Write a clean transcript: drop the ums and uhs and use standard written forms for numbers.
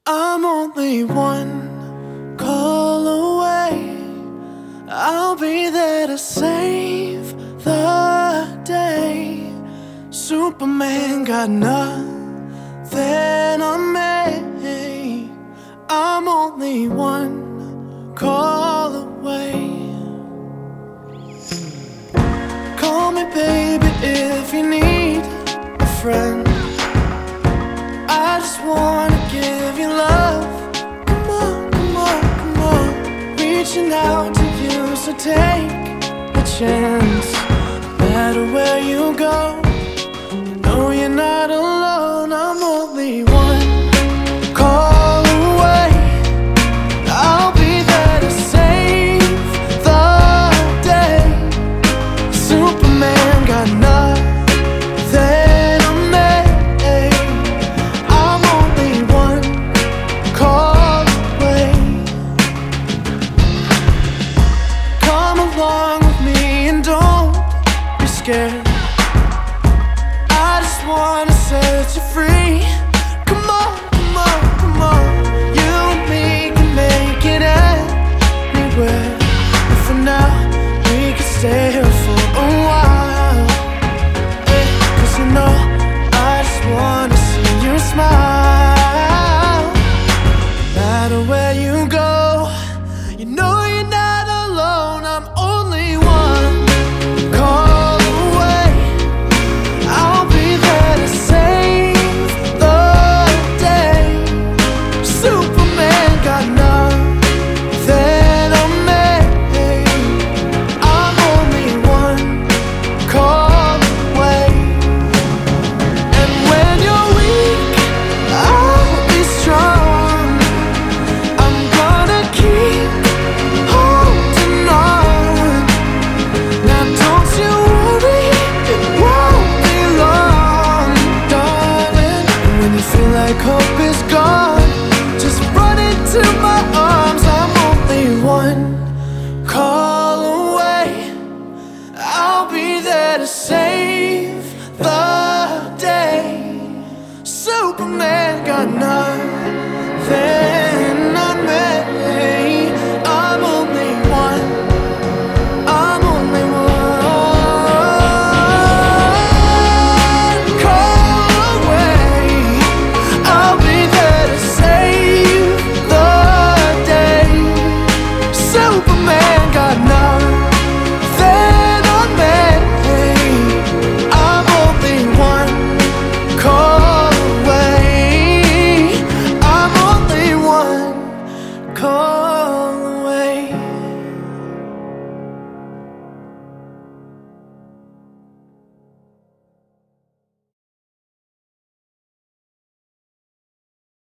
I'm only one call away. I'll be there to save the day. Superman got nothing on me. I'm only one call away. Call me baby if you need a friend. I just wanna give you love. Come on, come on, come on. Reaching out to you, so take a chance. No matter where you go, you know you're not alone. I'm only one call away. I'll be there to save the day. Superman got nothing on me. I'm only one call away. Come along with me and don't be scared. I just wanna set you free. Come on, come on, come on. You and me can make it anywhere. And for now, we can stay here for a while. Yeah, 'cause you know I just wanna see you smile. No matter where you go, you know you're not alone. I'm only one call away. I'll be there to save the day. Superman got nothing on me. I'm only one call away. And when you're weak, I'll be strong. I'm gonna keep holding on. Now don't you worry, it won't be long, darling. And when you feel like hope is gone, just run into my arms. I'm only one call away. I'll be there to save the day. Superman got nothing